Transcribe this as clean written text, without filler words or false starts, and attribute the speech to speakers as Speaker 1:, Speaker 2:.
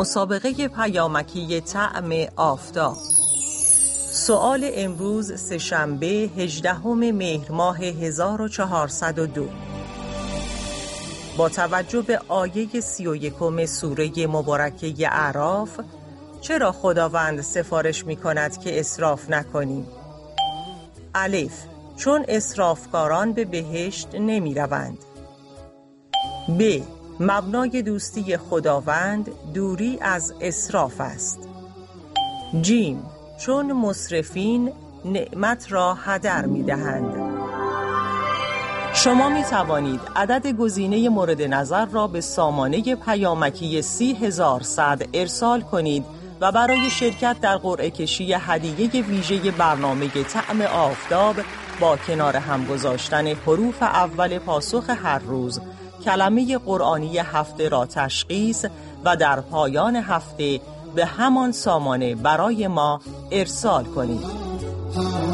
Speaker 1: مسابقه پیامکی طعم آفتاب. سؤال امروز سه‌شنبه 18 مهر ماه 1402. با توجه به آیه 31 سوره مبارکه اعراف، چرا خداوند سفارش می کند که اسراف نکنیم؟ الف، چون اسرافکاران به بهشت نمی روند. ب، مبنای دوستی خداوند دوری از اسراف است. جیم، چون مسرفین نعمت را هدر می دهند. شما می توانید عدد گزینه مورد نظر را به سامانه پیامکی 30,000 صد ارسال کنید و برای شرکت در قرعه کشی هدیه ویژه برنامه طعم آفتاب با کنار هم گذاشتن حروف اول پاسخ هر روز کلمه قرآنی هفته را تشخیص و در پایان هفته به همان سامانه برای ما ارسال کنید.